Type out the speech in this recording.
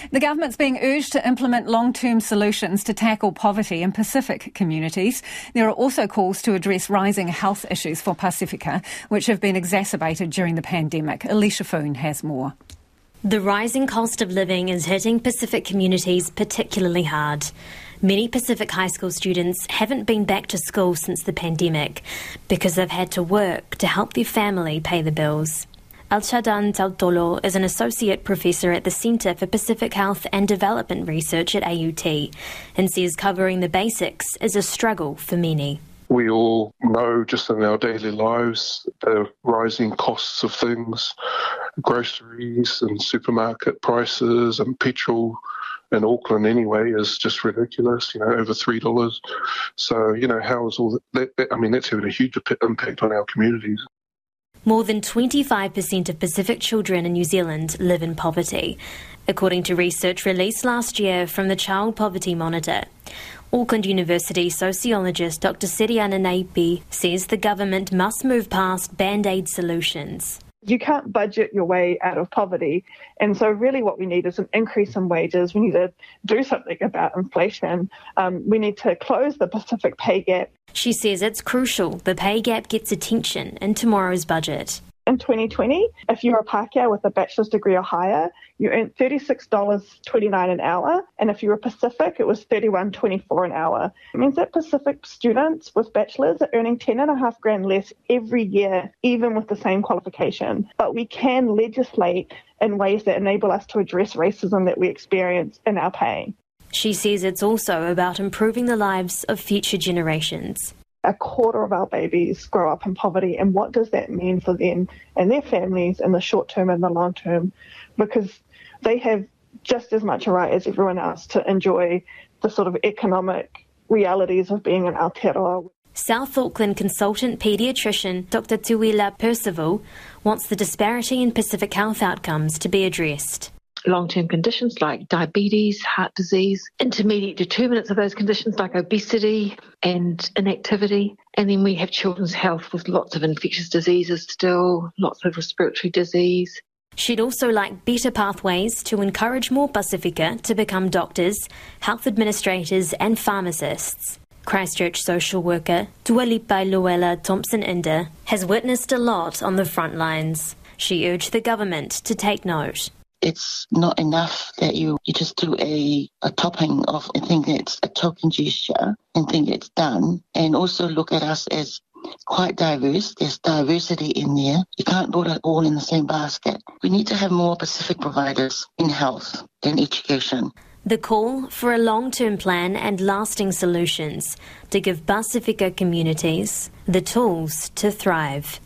The government's being urged to implement long-term solutions to tackle poverty in Pacific communities. There are also calls to address rising health issues for Pacifica, which have been exacerbated during the pandemic. Alicia Foon has more. The rising cost of living is hitting Pacific communities particularly hard. Many Pacific high school students haven't been back to school since the pandemic because they've had to work to help their family pay the bills. Alchadan Tautolo is an associate professor at the Centre for Pacific Health and Development Research at AUT and says covering the basics is a struggle for many. We all know just in our daily lives the rising costs of things, groceries and supermarket prices and petrol in Auckland anyway is just ridiculous, over $3. So, how is all that? That's having a huge impact on our communities. More than 25% of Pacific children in New Zealand live in poverty, according to research released last year from the Child Poverty Monitor. Auckland University sociologist Dr. Siriana Naipi says the government must move past band-aid solutions. You can't budget your way out of poverty. And so really what we need is an increase in wages. We need to do something about inflation. We need to close the Pacific pay gap. She says it's crucial the pay gap gets attention in tomorrow's budget. In 2020, if you're a Pākehā with a bachelor's degree or higher, you earned $36.29 an hour. And if you're a Pacific, it was $31.24 an hour. It means that Pacific students with bachelors are earning $10,500 less every year, even with the same qualification. But we can legislate in ways that enable us to address racism that we experience in our pay. She says it's also about improving the lives of future generations. A quarter of our babies grow up in poverty, and what does that mean for them and their families in the short term and the long term? Because they have just as much a right as everyone else to enjoy the sort of economic realities of being in Aotearoa. South Auckland consultant paediatrician Dr. Tuila Percival wants the disparity in Pacific health outcomes to be addressed. Long-term conditions like diabetes, heart disease, intermediate determinants of those conditions like obesity and inactivity. And then we have children's health with lots of infectious diseases still, lots of respiratory disease. She'd also like better pathways to encourage more Pacifica to become doctors, health administrators and pharmacists. Christchurch social worker Tualipai Luella Thompson-Inda has witnessed a lot on the front lines. She urged the government to take note. It's not enough that you just do a topping of a thing that's a token gesture and think it's done, and also look at us as quite diverse. There's diversity in there. You can't put it all in the same basket. We need to have more Pacific providers in health and education. The call for a long-term plan and lasting solutions to give Pacifica communities the tools to thrive.